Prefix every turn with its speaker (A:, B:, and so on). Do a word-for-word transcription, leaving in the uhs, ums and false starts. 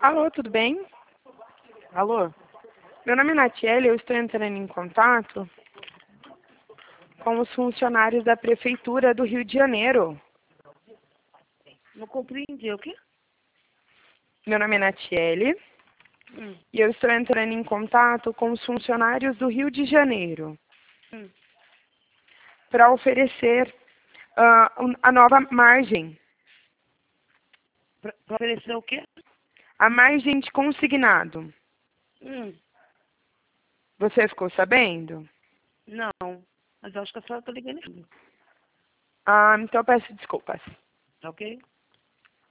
A: Alô, tudo bem?
B: Alô?
A: Meu nome é Natiele, eu estou entrando em contato com os funcionários da Prefeitura do Rio de Janeiro.
B: Não compreendi o quê?
A: Meu nome é Natiele
B: Hum,
A: e eu estou entrando em contato com os funcionários do Rio de Janeiro
B: hum.
A: para oferecer ah, um- a nova margem,
B: Pra, pra oferecer o quê?
A: a margem de consignado.
B: Hum,
A: Você ficou sabendo?
B: não. Mas eu acho que a senhora tá ligando errado.
A: Ah, então eu peço desculpas.
B: Tá ok?